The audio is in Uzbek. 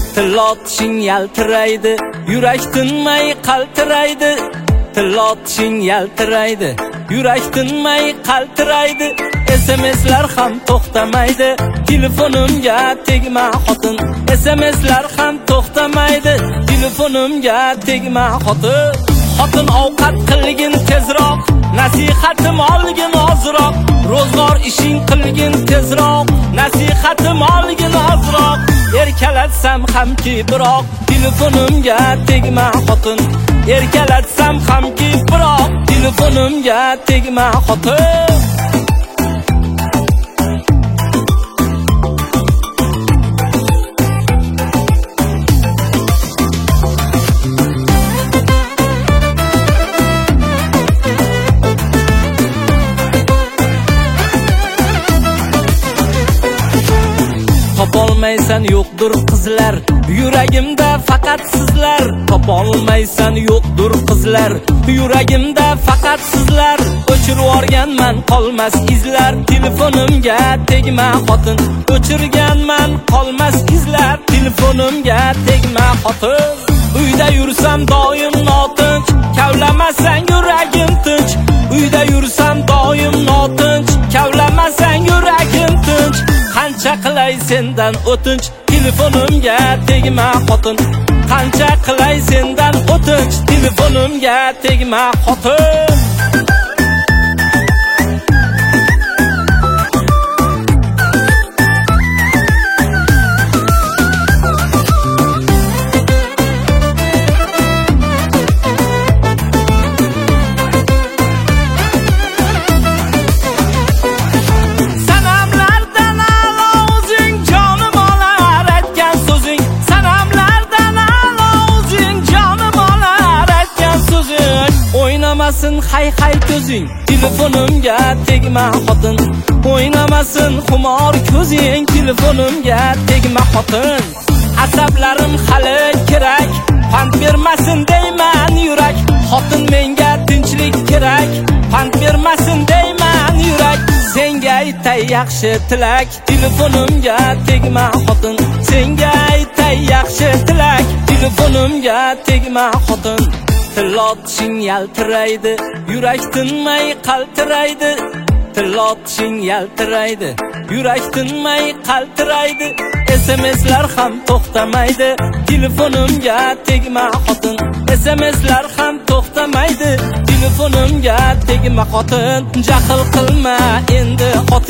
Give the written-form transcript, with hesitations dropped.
Tillotishing yaltiraydi, yurak tinmay qaltiraydi. Tillotishing yaltiraydi, yurak tinmay qaltiraydi. SMS'lar ham to'xtamaydi, telefonimga tegma xotin. SMS'lar ham to'xtamaydi, telefonimga tegma xotin. Xotin ovqat qilgin tezroq, nasihatim olgin ozroq. Ro'zg'or ishing qilgin tezroq, nasihatim olgin ozroq. Erkalatsam hamki biroq, telefonimga tegma xotin. Erkalatsam hamki biroq, telefonimga tegma xotin. Topolmaysan yo'qdir qizlar, yuragimda faqat sizlar. Topolmaysan yo'qdir qizlar, yuragimda faqat sizlar. O'chirib yorganman qolmas izlar, telefonimga tegma xotin. O'chirganman qolmas izlar, telefonimga tegma xotin. Uyda yursam doim notinch, kavlamasang yuragim tinch. Uyda yursam doim notinch, kavlamasang yuragim tinch. Qancha qilay sendan o'tinch, telefonimga tegma xotin. Qancha qilay sendan o'tinch, telefonimga tegma xotin. O'ynamasin hay ko'zing, telefonimga tegma xotin. O'ynamasin xumor ko'zing, telefonimga tegma xotin. Asablarim hali kerak, pand bermasin deyman yurak. Xotin menga tinchlik kerak, pand bermasin deyman yurak. Senga aytay yaxshi tilak, telefonimga tegma xotin. Senga aytay yaxshi tilak, telefonimga tegma xotin. Tillotishing yaltiraydi, yurak tinmay qaltiraydi. Tillotishing yaltiraydi, yurak tinmay qaltiraydi. SMS'lar ham to'xtamaydi, telefonimga tegma xotin. SMS'lar ham to'xtamaydi, telefonimga tegma xotin. Jahl qilma endi ot